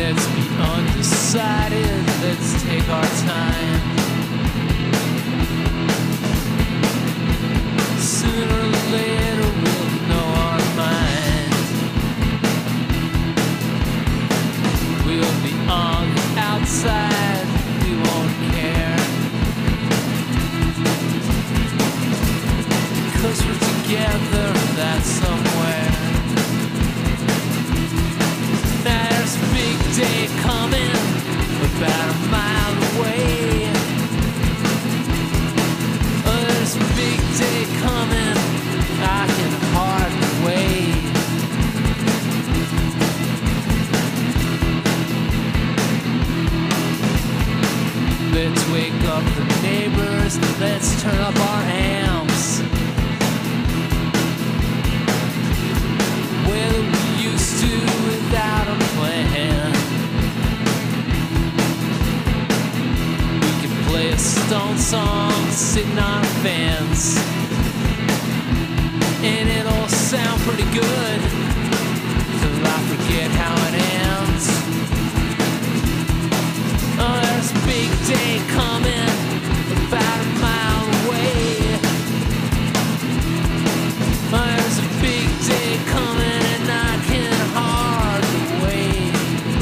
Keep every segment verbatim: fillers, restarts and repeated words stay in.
Let's be undecided, let's take our time. Sooner or later we'll know our mind. We'll be on the outside, we won't care. Cause we're together, that's somewhere. There's a big day coming, about a mile away. Oh, there's a big day coming, I can hardly wait. Let's wake up the neighbors, let's turn up our amps. Well, we used to without a plan. We can play a Stone song sitting on fans, and it'll sound pretty good till I forget how it ends. Oh, there's a big day coming, about a mile away. Oh, there's a big day coming, and I can hardly wait.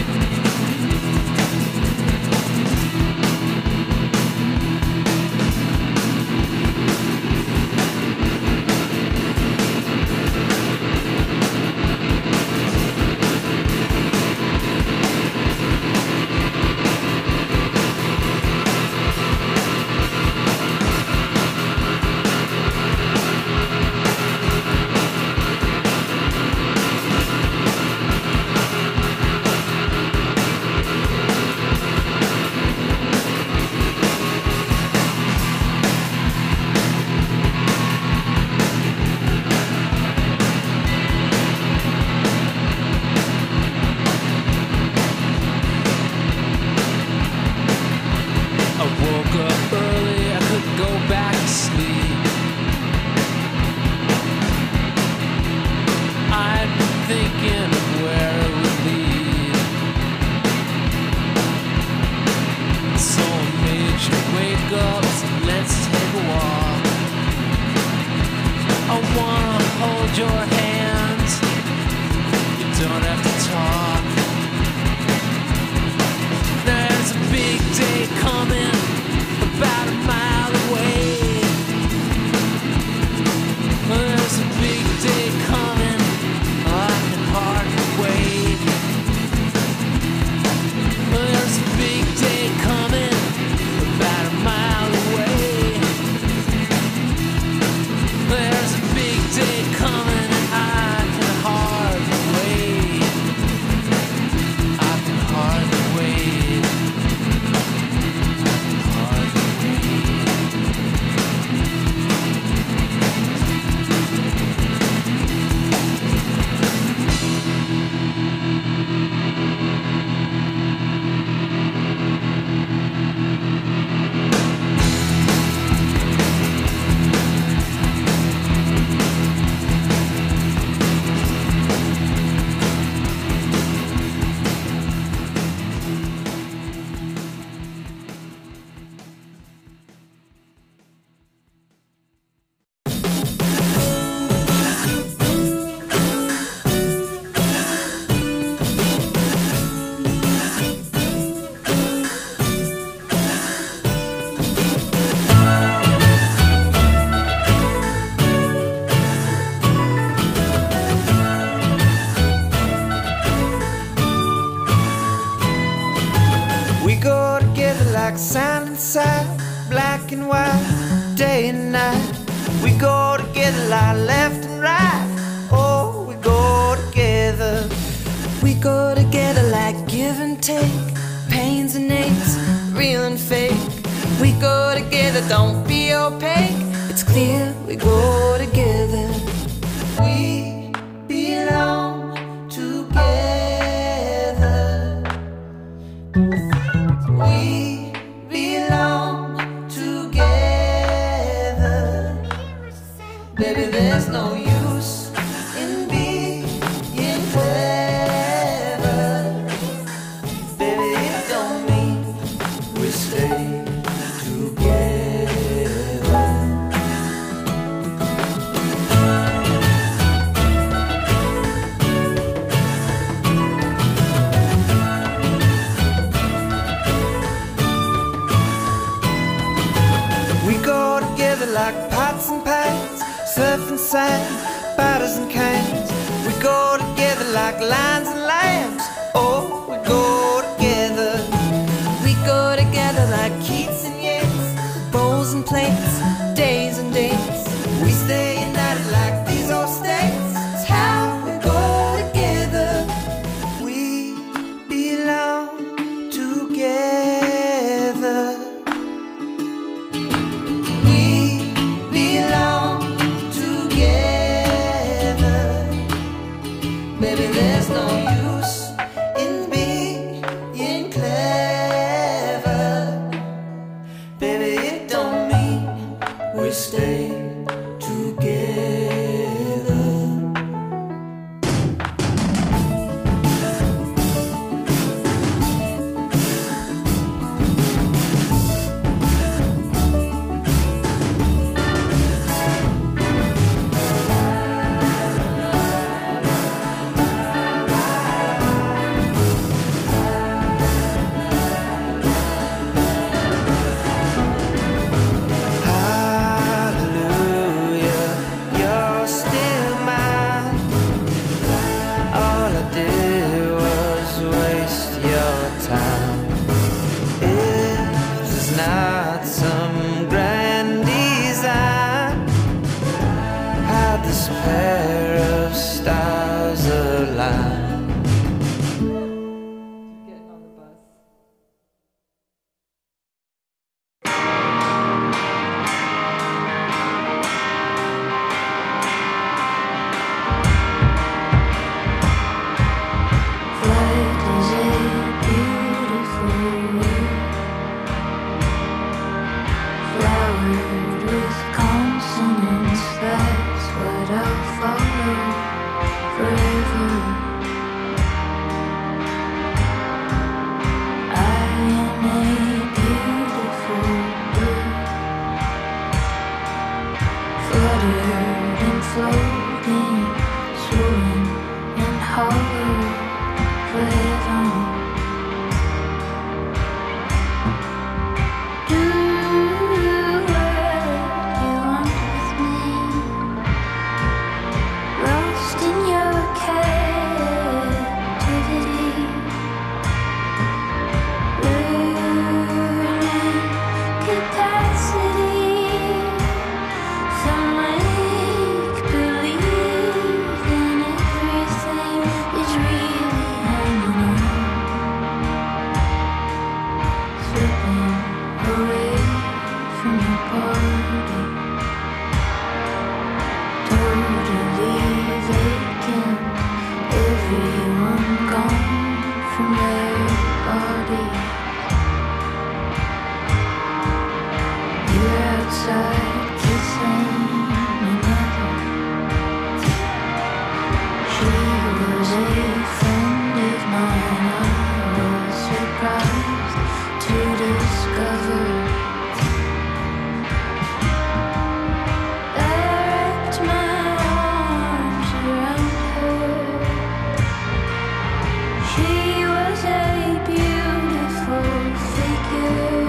I woke up early, I couldn't go back to sleep. I'd been thinking of where it would lead, so I made you wake up, so let's take a walk. I wanna hold your hand, you don't have to talk. There's a big day coming, about a mile away. There's a big day coming, I can hardly wait. There's a big day coming, about a mile away. There's a big day coming, and I can hardly wait. I can hardly wait. Hardly wait. We go together like sand and side, black and white, day and night. We go together like left and right. Oh, we go together. We go together like give and take, pains and aches, real and fake. We go together, don't be opaque. It's clear we go together. We belong together. We belong together. Baby, there's no use in being clever. sign, batters and canes. We go together like lions and lambs. Oh, we go together. We go together like Keats and Yeats, bowls and plates, days and dates. We stay united like these old states. It's how we go together. We belong together. We belong together. Maybe there's no use in being clever. Baby, it don't mean we stay together. Hallelujah, you're still mine. All I did was waste your time. If there's not some grand design, how this pair of stars align? Getting on the bus. Flight is a beautiful word, flowered with consonants. That's what I'll follow forever. I am a beautiful bird, fluttered and floating, soaring and hollow forever. Do what you want with me, lost in your captivity, learning capacity from make-believe, and everything is really hanging on, slipping away from your body, totally vacant, everyone gone from their body. You're outside kissing another. She was a friend of mine. I was surprised to discover. I wrapped my arms around her. She was a beautiful figure.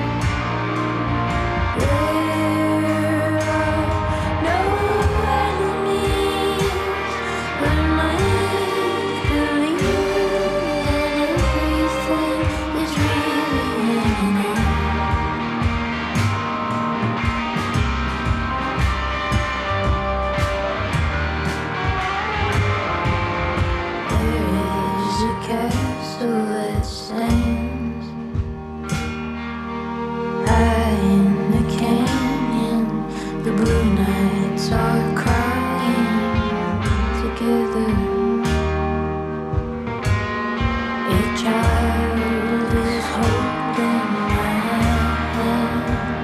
There are no enemies but make-believe, and everything is really hanging on. There is a castle that stands high in the canyon. The blue nights are crying together. A child is holding my hand.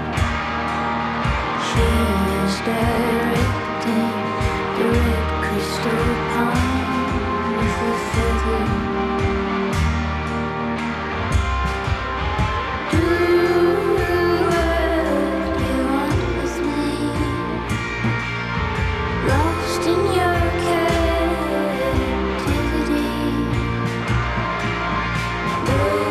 She is directing the red crystal pond with a feather. Do what you want with me, lost in your captivity.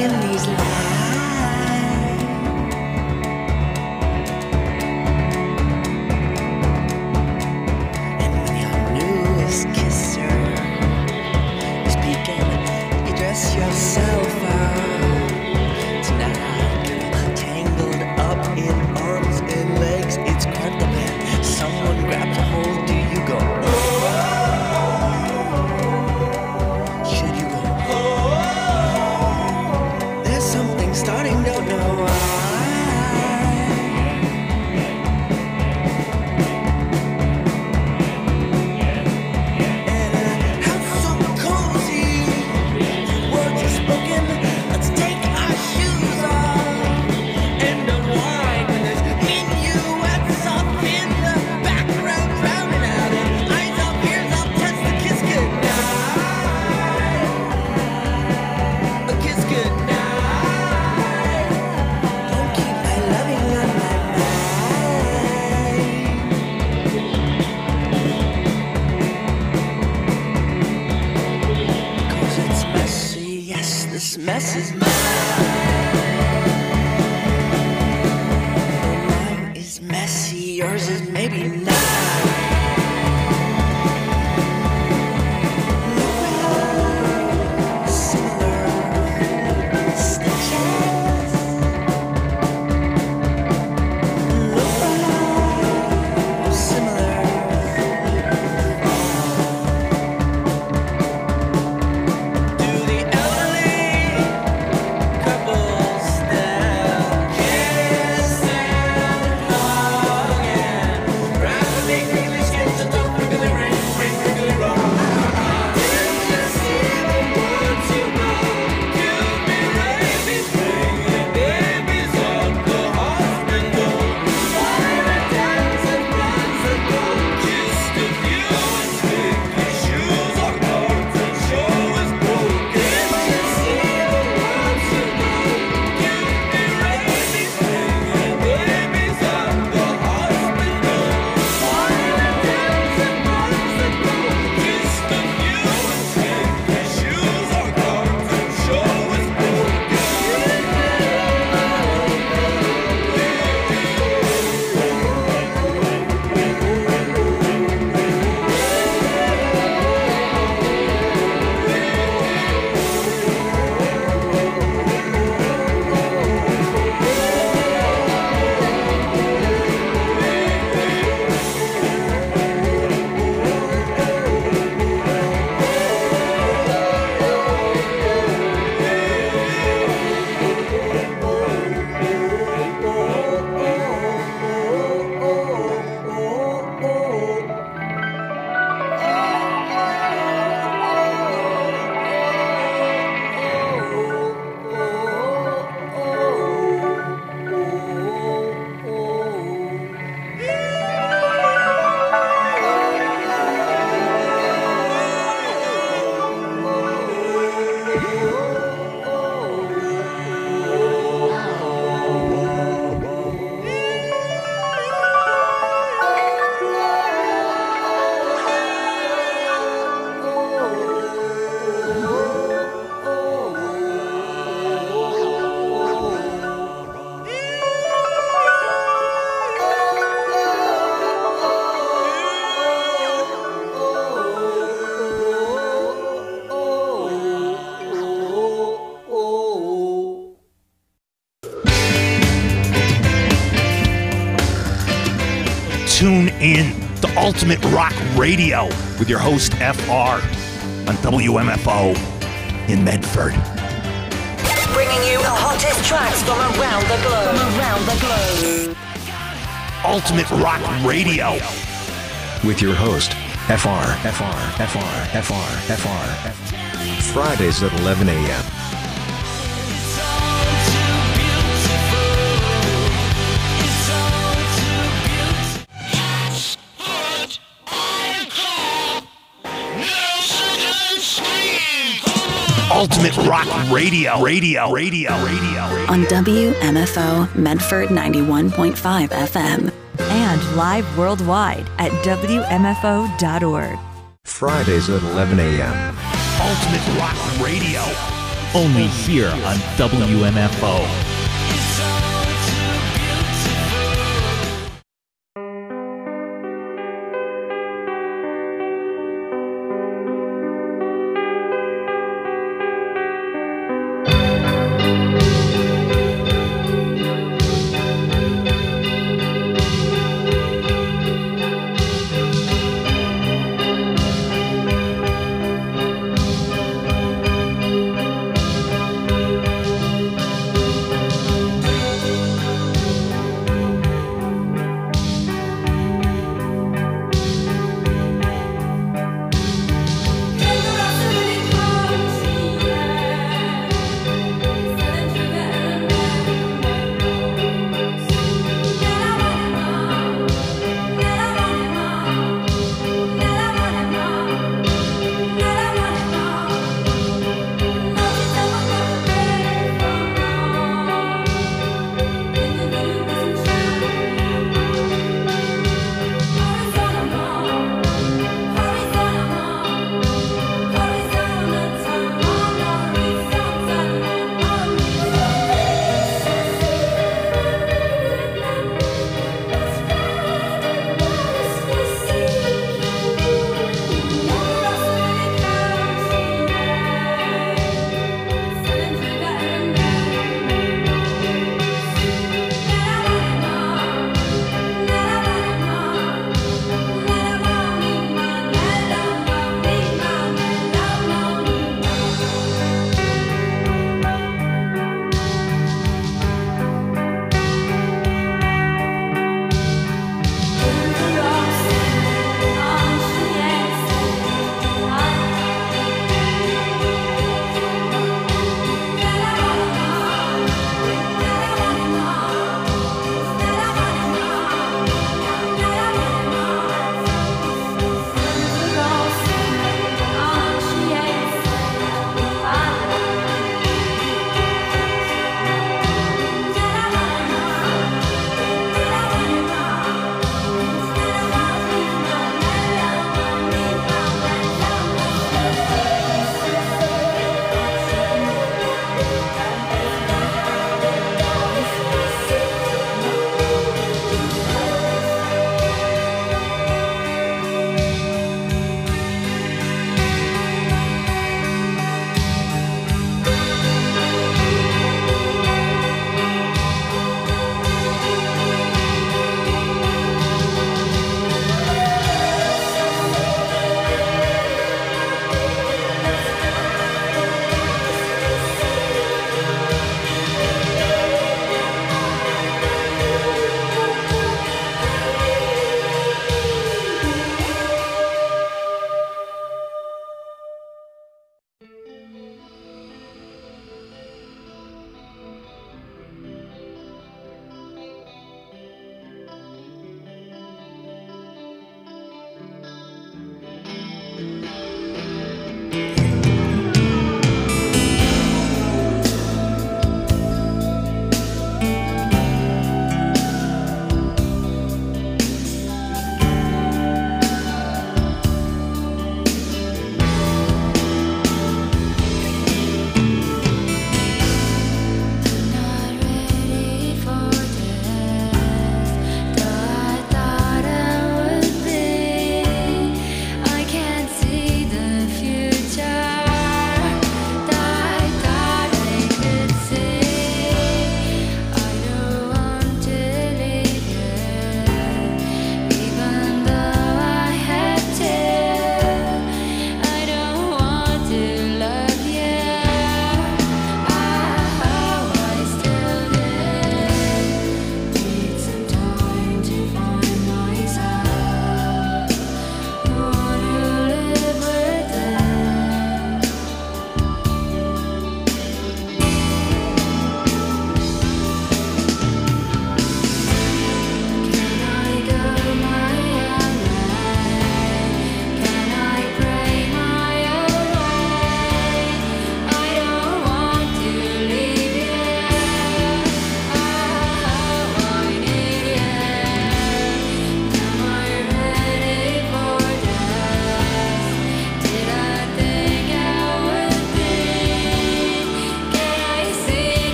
in these lies. And when your newest kisser is peeking, you dress yourself out. Tonight, girl, tangled up in arms and legs, it's quite the man. Someone grabs a hold, do you go? Should you go? There's something starting, don't know why. And a house so cozy, words are spoken. Let's take our shoes off and unwind. And there's minuets off in the background, drowning out in eyes off, ears off, touch the kiss goodnight. A kiss goodnight. Don't keep my loving on my mind. 'Cause it's messy, yes, this mess is mine. Mine is messy, yours is maybe not. Similar stitches. Similar. Do the elderly couples still kiss and hug and rapidly quickly sketch the top quickly ring, ring quickly roll? Did you see the words you know? Give me rabies, bringing babies up the hospital. Fire dance and runs and go. Kissed a few and sticky shoes are cold and show is broken. Did you see the words you know? Give me rabies, bringing babies up the hospital. Fire dance and runs and go. Kissed a few and sticky shoes are cold and show is broken. Tune in to Ultimate Rock Radio with your host F R on W M F O in Medford. Bringing you the hottest tracks from around the globe. From around the globe. Ultimate Rock Radio with your host F R, F R, F R, F R, F R. Fridays at eleven a.m. Ultimate Rock Radio, Radio, Radio, Radio, Radio. On W M F O Medford ninety-one point five F M. And live worldwide at W M F O dot org. Fridays at eleven a.m. Ultimate Rock Radio. only here on W M F O. See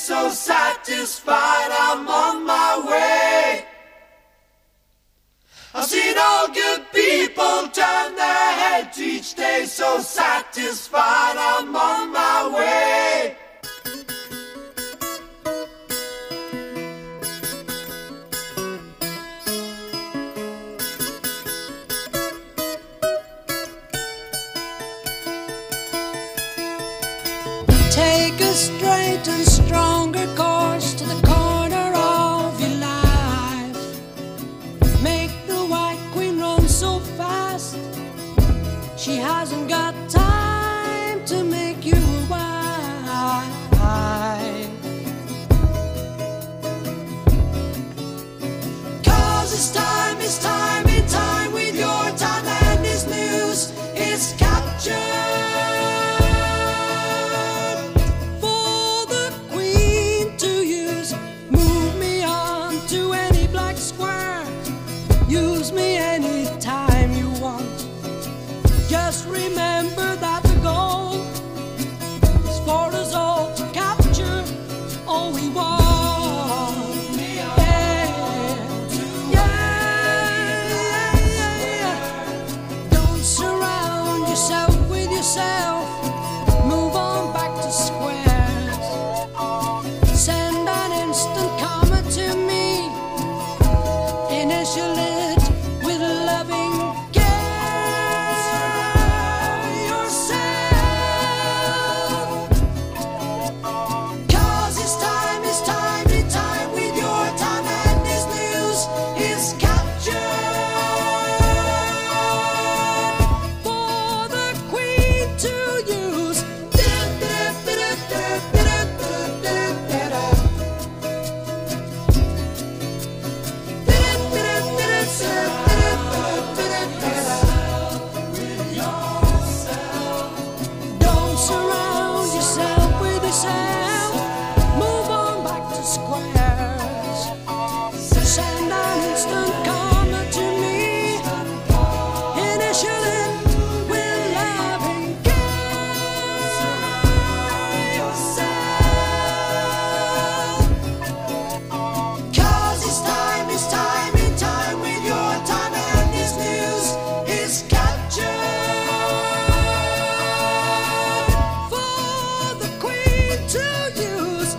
so satisfied, I'm on my way. I've seen all good people turn their heads each day, so satisfied, I'm on my way. Take a straight and stronger course to the corner of your life. Make the White Queen run so fast, she hasn't got time to make you a wife. Cause it's time, it's time, it's time with your time, and this news is captured. Use me anytime you want. Just remember that the goal is for us all to capture all we want. Yeah, yeah, yeah, yeah. Don't surround yourself with yourself. Move on back to squares. Send an instant comment to me. Initially with loving care yourself. Cause it's time, it's time, it's time with your time, and this news is captured for the Queen to use. Don't surround yourself with yourself. Move on back to squares. Send an instant comment to me. Initially with loving care yourself. Cause it's time, it's time, it's time with your time, and this news is captured for the Queen to use.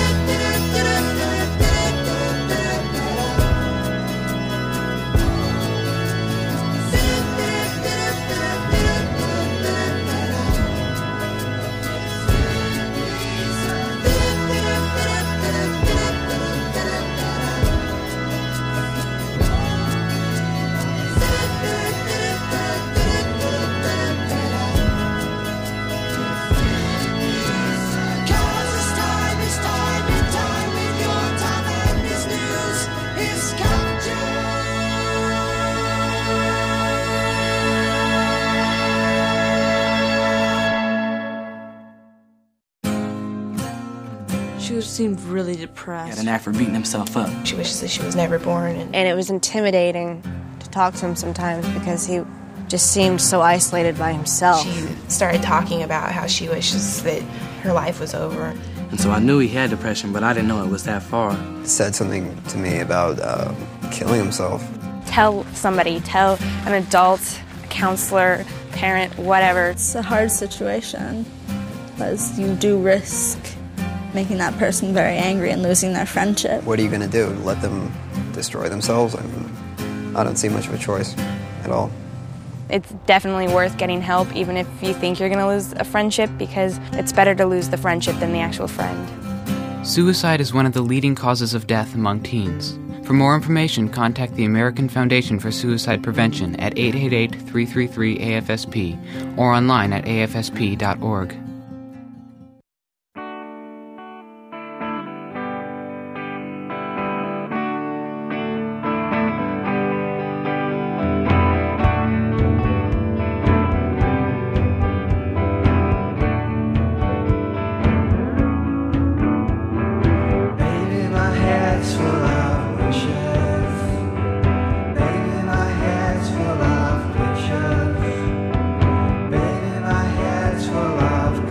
Cause it's time, it's time, it's time with your time, and this news is captured. She seemed really depressed. He had an knack for beating himself up. She wishes that she was never born. And, and it was intimidating to talk to him sometimes because he just seemed so isolated by himself. She started talking about how she wishes that her life was over. And so I knew he had depression, but I didn't know it was that far. He said something to me about uh, killing himself. Tell somebody, tell an adult, a counselor, parent, whatever. It's a hard situation because you do risk making that person very angry and losing their friendship. What are you going to do? Let them destroy themselves? I mean, I don't see much of a choice at all. It's definitely worth getting help, even if you think you're going to lose a friendship, because it's better to lose the friendship than the actual friend. Suicide is one of the leading causes of death among teens. For more information, contact the American Foundation for Suicide Prevention at eight eight eight, three three three, A F S P or online at A F S P dot org. Full of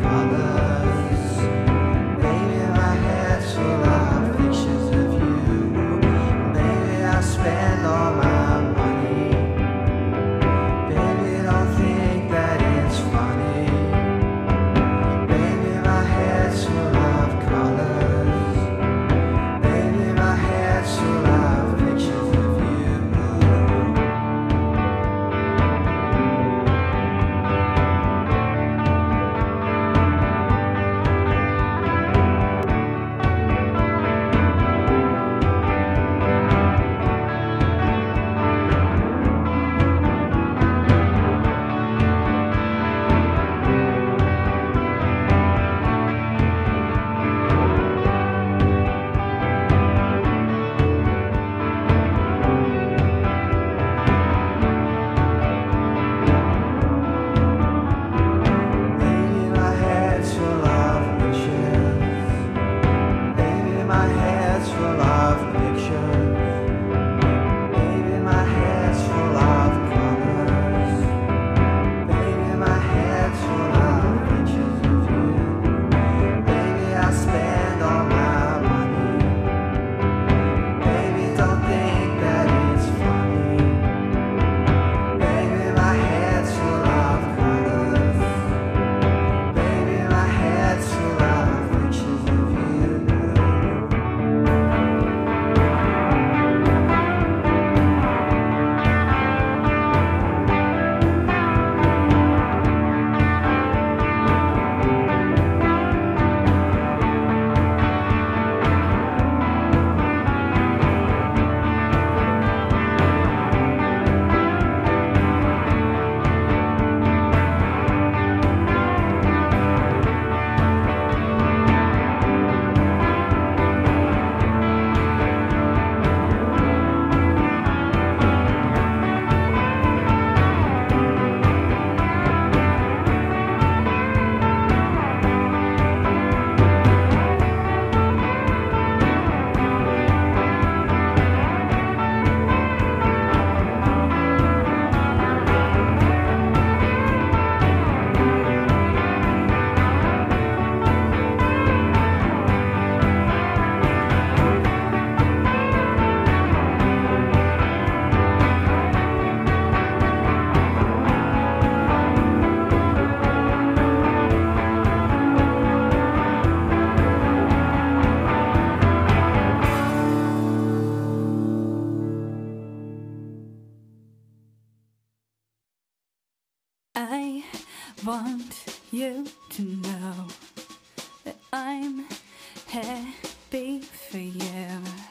want you to know that I'm happy for you.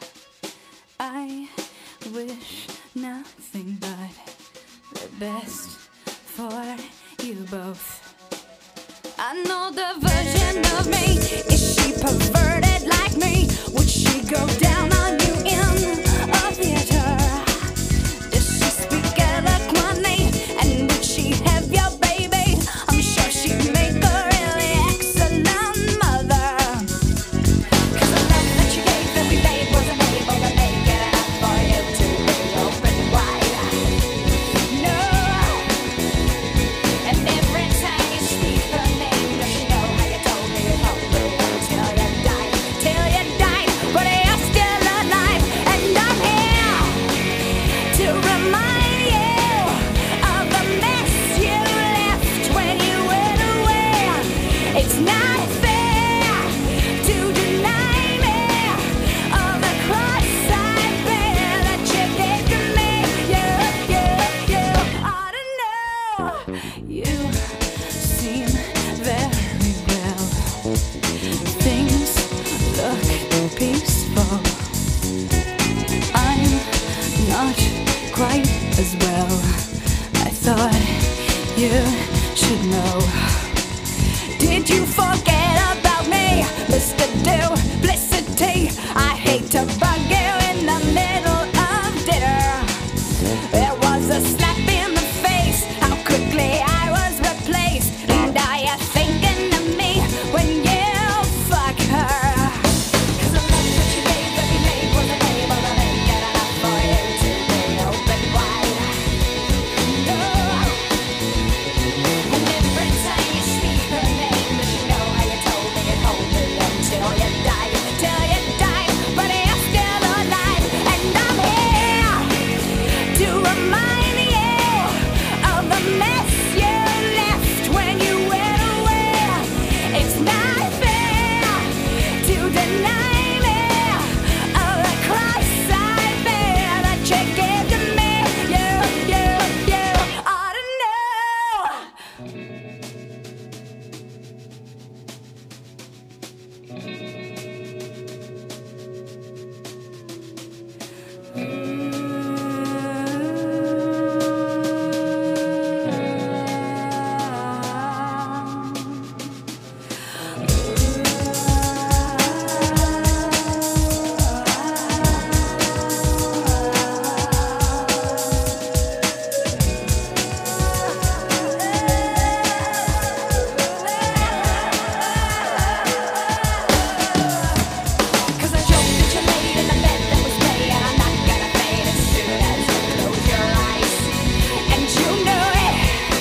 I wish nothing but the best for you both. I know the version of me. Is she perverted like me? Would she go down on you in a theater? Does she speak eloquently? And would she have your baby? I'm sure she'd make a really excellent mother. 'Cause the love that she gave every babe wasn't able to make it enough for you to be open wide. No. And every time you speak her name, does she know how you told me you told me till you died, till you died, but you're still alive, and I'm here to remind you of the mess you left when you went away. It's not fair to deny me of the cross I bear that you gave to me. You, you, you ought to know. You seem very well. Things look peaceful. I'm not quite as well. I thought you should know. Did you forget about me, Mister Duplicity? I hate to bug you in the middle of dinner. There was a slap in the face, how quickly I was replaced. And are you thinking of me when you fuck her? 'Cause the love that you gave every maid wasn't able to make it enough for you to be open wide. No. And every time you speak her name, does she know how you told me you told me until you died, till you died, but you're still alive, and I'm here to remind you of the mess you left when you went away. It's not fair to deny me of the cross I bear that you gave to me. You, you, you ought to know. Cause the joke that you made in the bed that was made, and I'm not gonna fade as soon as you close your eyes. And you know it.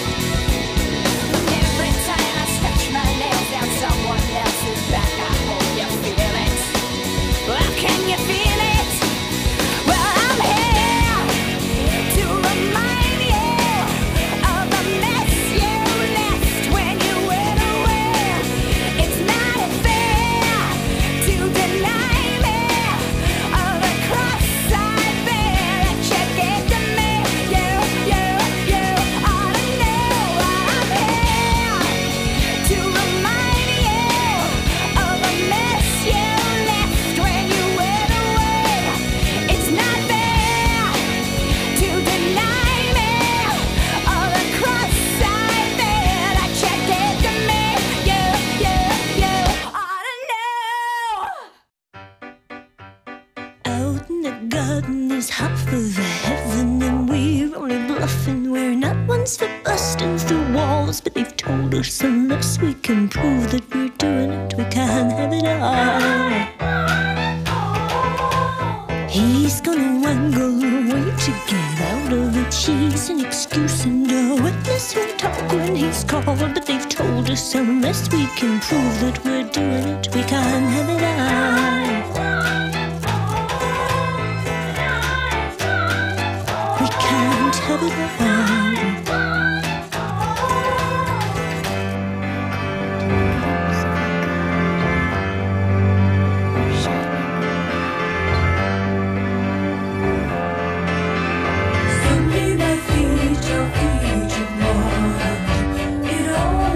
Every time I scratch my nails down someone else's back, I hope you feel it. Well, can you feel it? Well, I'm here to remind you of the mess you left when you went away. It's not fair to deny me of the cross I bear that you gave to me. You, you, you ought to know I'm here to remind you of the mess you left when you went away. It's not fair to deny me of the cross I bear that you gave to me. You, you, you ought to know. Out in the garden is half of heaven, and we're only bluffing. We're not ones for busting through walls, but they've told us unless we can prove that we're doing it, we can't have it all. He's gonna wangle away to get out of it. She's an excuse and a witness who'll talk when he's called, but they've told us unless we can prove that we're doing it, we can't have it all. We can't have it all. Someday my future, future one, it all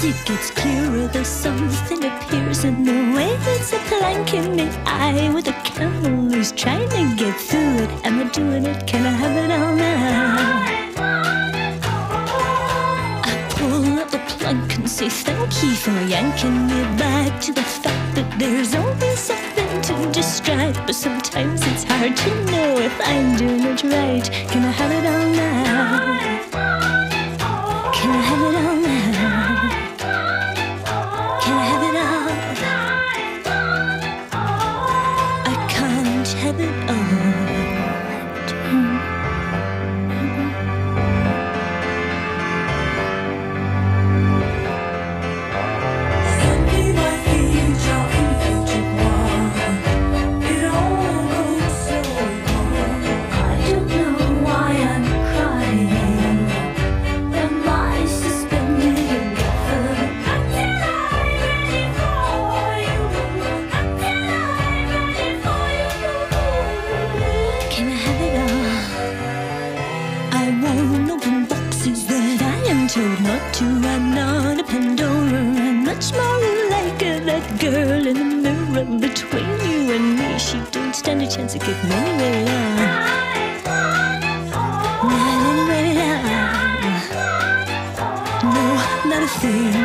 it gets clearer, though something appears in the way. It's a plank in the eye with a camel who's trying to get through it. Am I doing it? Can I have it all now? I pull up the plank and say thank you for yanking me back to the fact that there's always something to distract. But sometimes it's hard to know if I'm doing it right. Can I have it all now? Can I have it all now? Can I have it all? I can't have it all. Told not to, I'm not a Pandora. I'm much more like a, that girl in the mirror between you and me. She don't stand a chance of getting anywhere now. Not anywhere now. No, not a thing.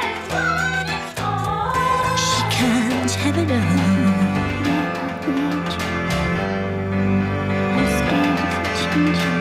She can't have it all. I'm scared of the changes.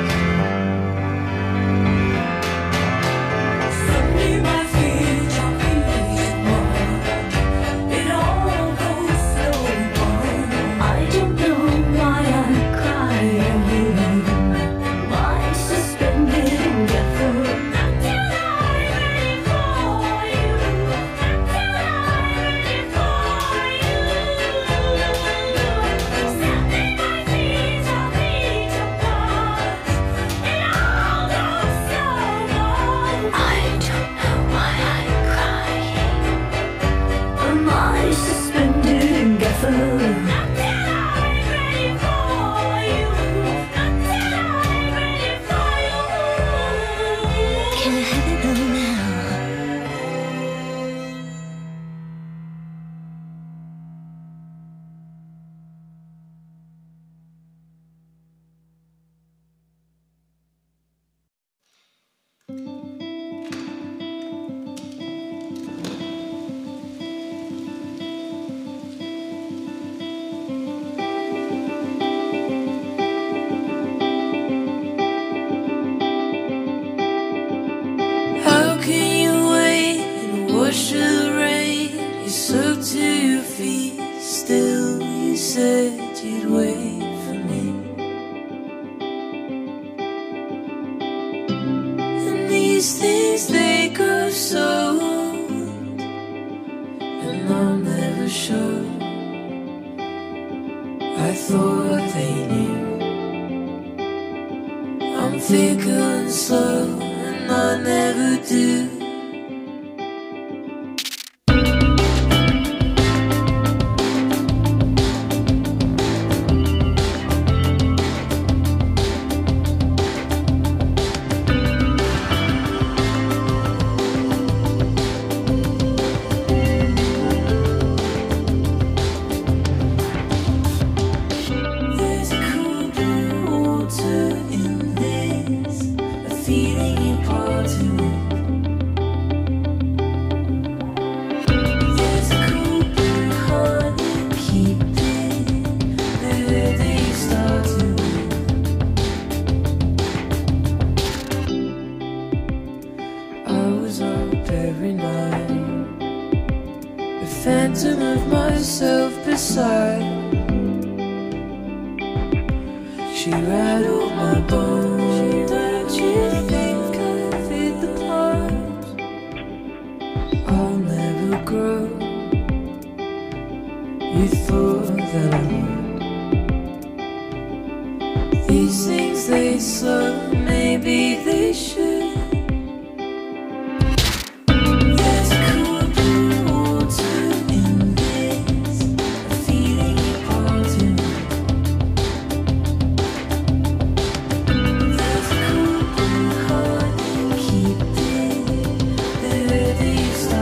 These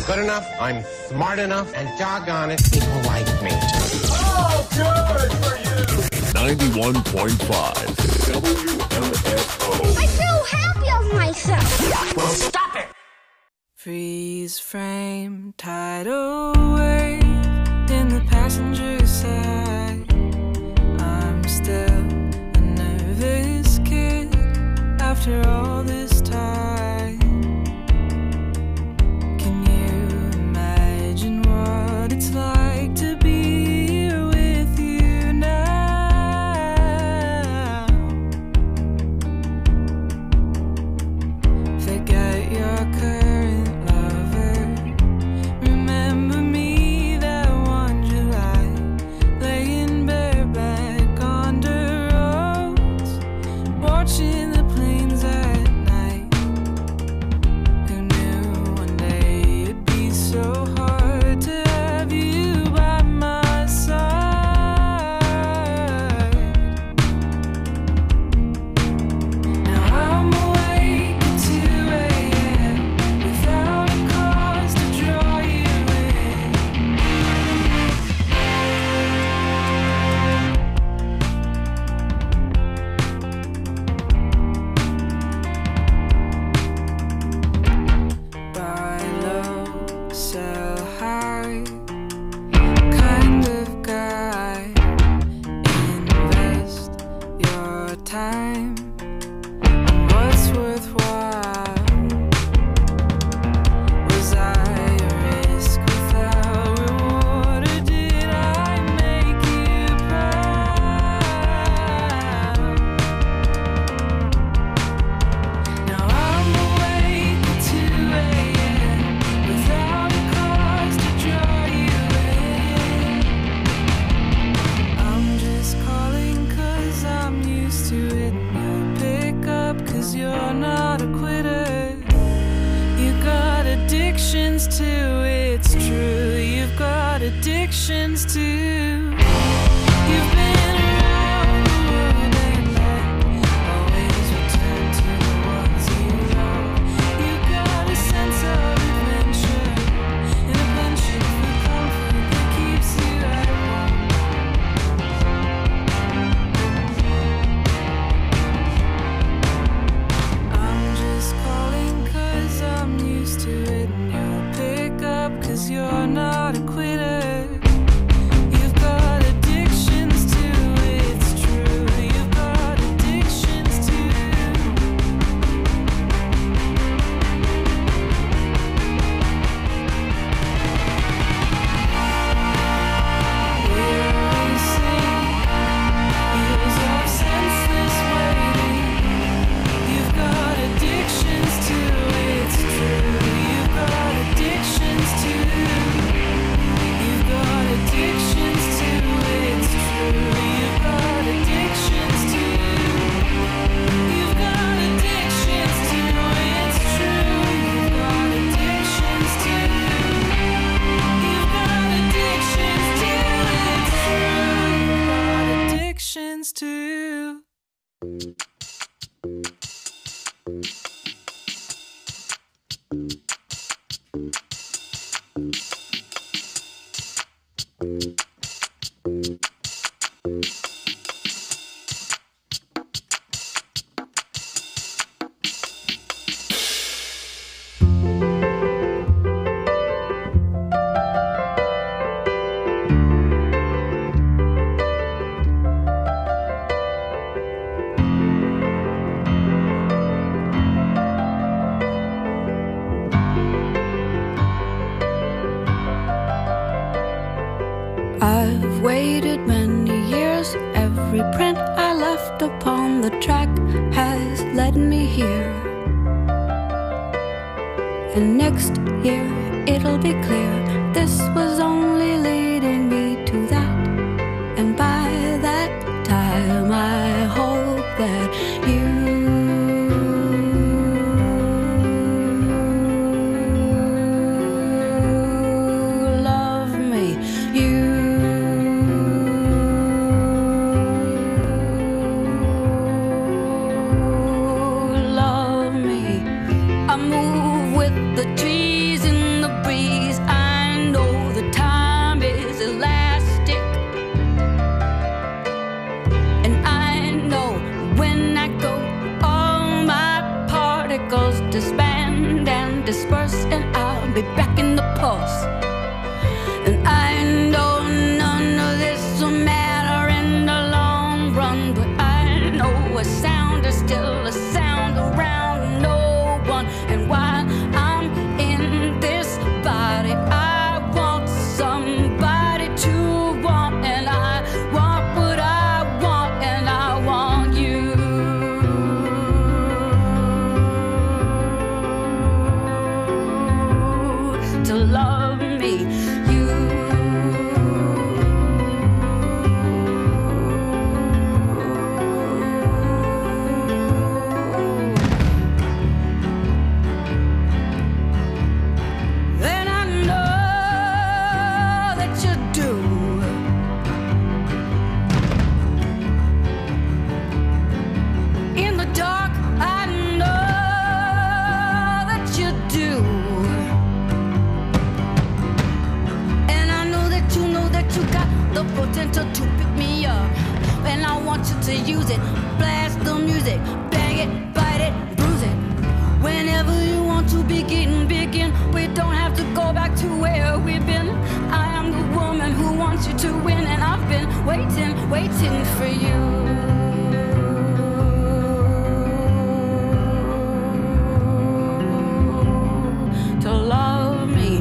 good enough, I'm smart enough, and doggone it, people like me. Oh, good for you! ninety-one point five W M F O. I feel happy of myself. Well, stop it! Freeze frame, tidal wave in the passenger side. I'm still a nervous kid after all this time. Can you imagine what it's like to be here with you now? Forget your current lover. Remember me that one July, laying bareback on the roads, watching the planes at night. Who knew one day it'd be so hard to have you by my side? Now I'm awake at two a.m. without a cause to draw you in. Buy low, sell high, kind of guy. Invest your time on what's worthwhile. Was I a risk without reward, or did I make you proud? Now I'm awake at two a.m. without a cause to draw you in. I'm just calling 'cause I'm used to it. You'll pick up 'cause you're not a quitter. You got addictions too, it's true. You've got addictions too. You've been around the world and back, always return to the ones you love. You got a sense of adventure and a penchant for comfort that keeps you at home. I'm just calling 'cause I'm used to it, and you'll pick up 'cause you're not a quitter. You've got addictions too, it's true. You've got addictions too. We're racing, years of senseless waiting. You've got addictions too, it's true. You've got addictions too. You've got addictions too, it's true. You've got addictions too. You've got addictions too, it's true. You've got addictions too. You've got addictions too, it's true. You've got addictions too. I've waited many years. Every print I left upon the track has led me here. And next year it'll be clear this was only leading me to that. And by that time I hope that you love me. You love me. I move with the trees in the breeze. hours and I'll be back in the pulse. And I know none of this will matter in the long run, but I know a sound is still a sound around no one. And while I'm in this body, I want somebody to want, and I want what I want, and I want you to love me. You then I know that you do. In the dark, I know that you do. And I know that you know that you got the potential to pick me up. And I want you to use it. Blast the music, bang it, bite it, bruise it. Whenever you want to begin, begin. We don't have to go back to where we've been. I am the woman who wants you to win, and I've been waiting, waiting for you to love me.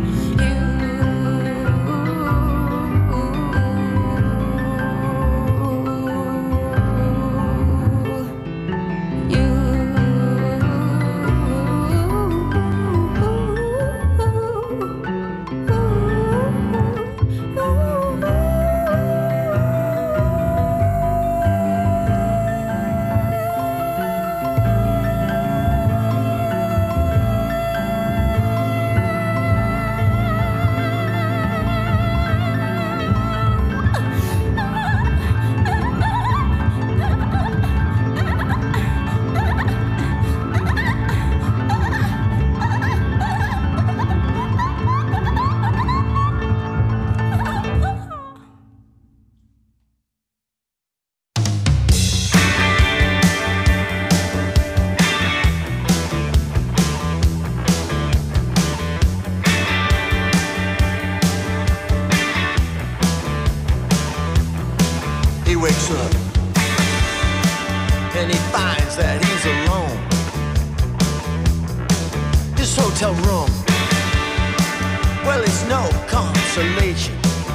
He wakes up and he finds that he's alone. His hotel room, well, it's no consolation.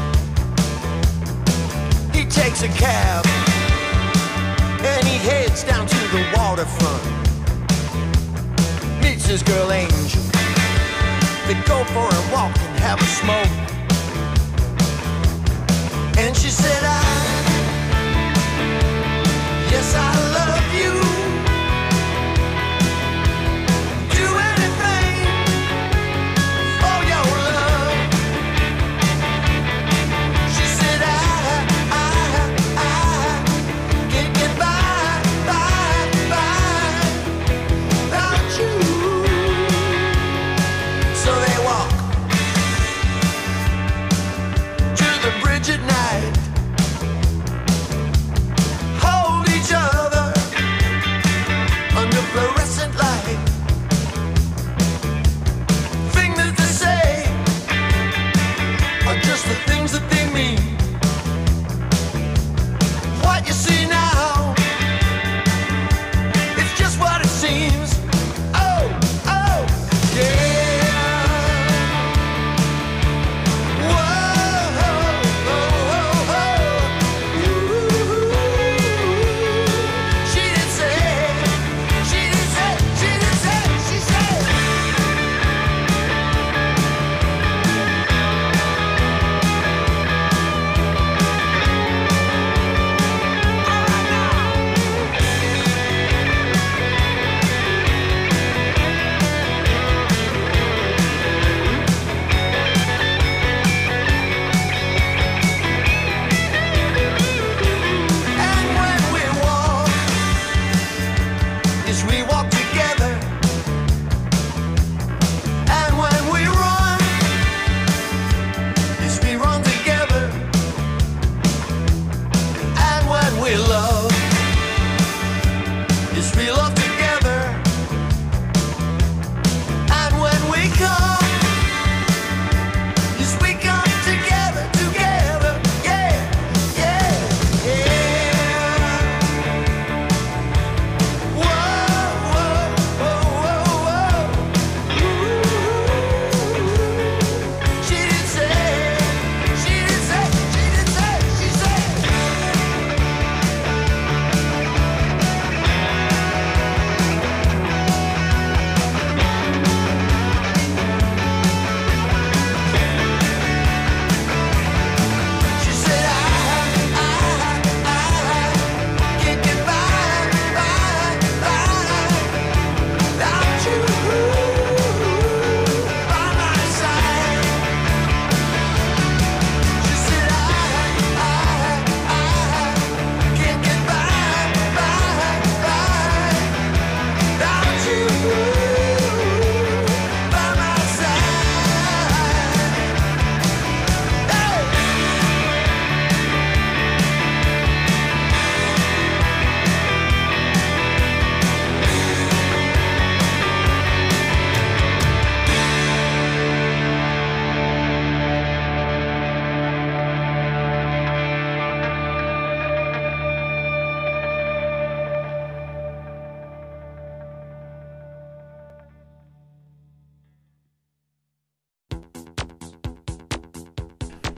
He takes a cab and he heads down to the waterfront. Meets his girl Angel. They go for a walk and have a smoke. And she said, I yes, I love you. Do anything for your love. She said, I, I, I can't get by, by, by without you. So they walk to the bridge at night. Hold each other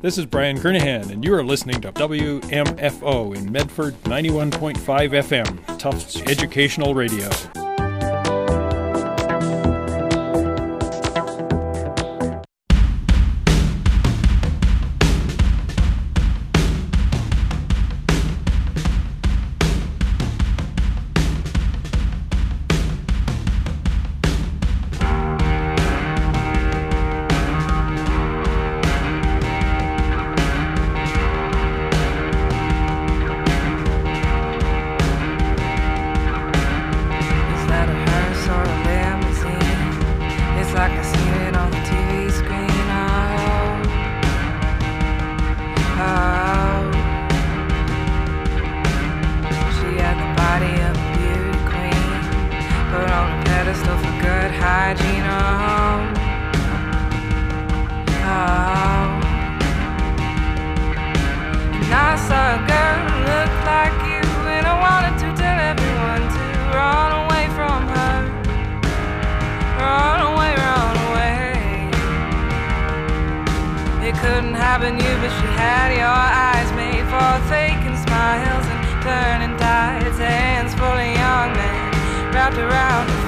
This is Brian Kernahan, and you are listening to W M F O in Medford, ninety-one point five F M, Tufts Educational Radio. Wrapped around